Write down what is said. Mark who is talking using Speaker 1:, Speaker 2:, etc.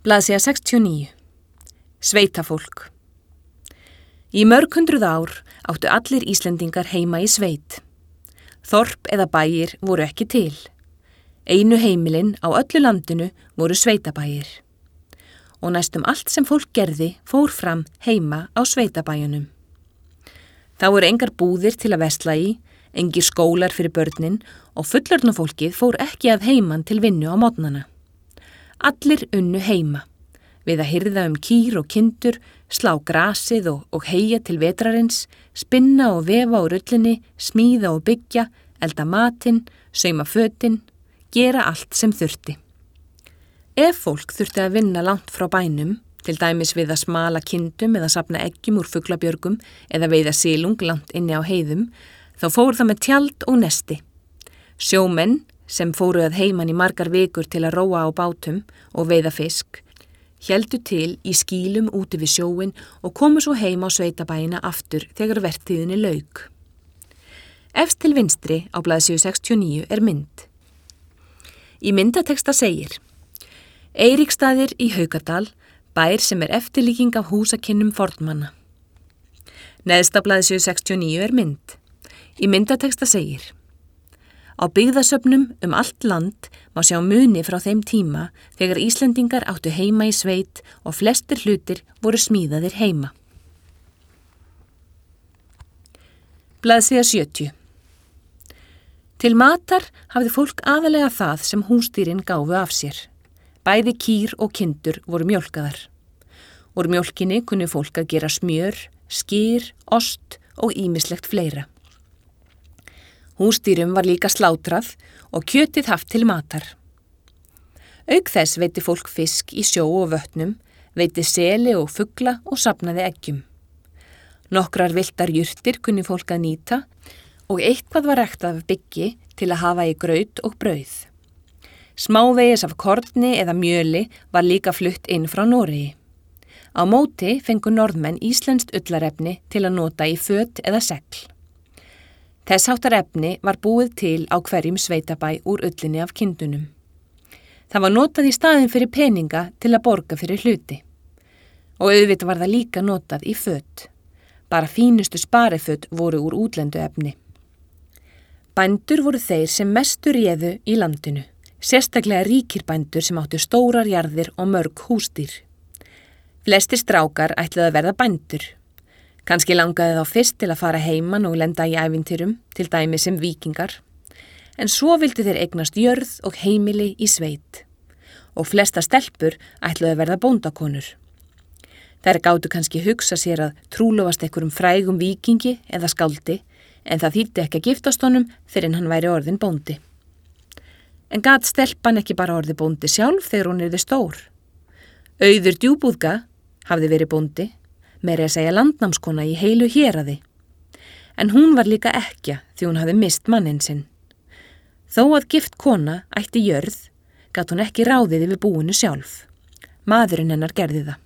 Speaker 1: Blaðsíða 69. Sveitafólk. Í mörg hundruð ár áttu allir Íslendingar heima í sveit. Þorp eða bæir voru ekki til. Einu heimilin á öllu landinu voru sveitabæir. Og næstum allt sem fólk gerði fór fram heima á sveitabæjunum. Það voru engar búðir til að versla í, engir skólar fyrir börnin og fullorðna fólkið fór ekki að heiman til vinnu á morgnana. Allir unnu heima, við að hirða kýr og kindur, slá grasið og heyja til vetrarins, spinna og vefa úr ullinni, smíða og byggja, elda matinn, sauma fötin, gera allt sem þurfti. Ef fólk þurfti að vinna langt frá bænum, til dæmis við að smala kindum eða safna eggjum úr fuglabjörgum eða veiða silung langt inni á heiðum, þá fór það með tjald og nesti. Sjómenn, sem fóru að heiman í margar vikur til að róa á bátum og veiða fisk, héldu til í skýlum úti við sjóin og komu svo heim á sveitabæina aftur þegar vertíðinni lauk. Efst til vinstri á blaðsíðu 69 er mynd. Í myndateksta segir: Eiríksstaðir í Haukadal, bær sem er eftirlíking af húsakynnum fornmanna. Neðst á blaðsíðu 69 er mynd. Í myndateksta segir: Á byggðasöfnum allt land má sjá muni frá þeim tíma þegar Íslendingar áttu heima í sveit og flestir hlutir voru smíðaðir heima. Blaðsíða 70. Til matar hafði fólk aðalega það sem húsdýrin gáfu af sér. Bæði kýr og kindur voru mjólkaðar. Úr mjólkinni kunni fólk að gera smjör, skyr, ost og ýmislegt fleira. Húsdýrum var líka slátrað og kjötið haft til matar. Auk þess veiddi fólk fisk í sjó og vötnum, veiddi seli og fugla og safnaði eggjum. Nokkrar villtar jurtir kunni fólk að nýta og eitthvað var ræktað af byggi til að hafa í graut og brauð. Smávegis af korni eða mjöli var líka flutt inn frá Noregi. Á móti fengu norðmenn íslenskt ullarefni til að nota í föt eða segl. Þess háttar efni var búið til á hverjum sveitabæ úr ullinni af kindunum. Það var notað í staðinn fyrir peninga til að borga fyrir hluti. Og auðvitað var það líka notað í föt. Bara fínustu spariföt voru úr útlendu efni. Bændur voru þeir sem mestu réðu í landinu, sérstaklega ríkir bændur sem áttu stórar jarðir og mörg húsdýr. Flestir strákar ætluðu að verða bændur. Kannski langaði þá fyrst til að fara heiman og lenda í ævintýrum, til dæmi sem víkingar. En svo vildu þeir eignast jörð og heimili í sveit. Og flesta stelpur ætluðu að verða bóndakonur. Þær gátu kannski hugsa sér að trúlofast einhverjum frægum víkingi eða skáldi, en það þýddi ekki að giftast honum fyrr en hann væri orðinn bóndi. En gat stelpan ekki bara orðið bóndi sjálf þegar hún yrði stór? Auður Djúbúðga hafði verið bóndi, meira að segja landnámskona í heilu héraði. En hún var líka ekkja því hún hafði mist manninn sinn. Þó að gift kona ætti jörð, gat hún ekki ráðið yfir búinu sjálf. Maðurinn hennar gerði það.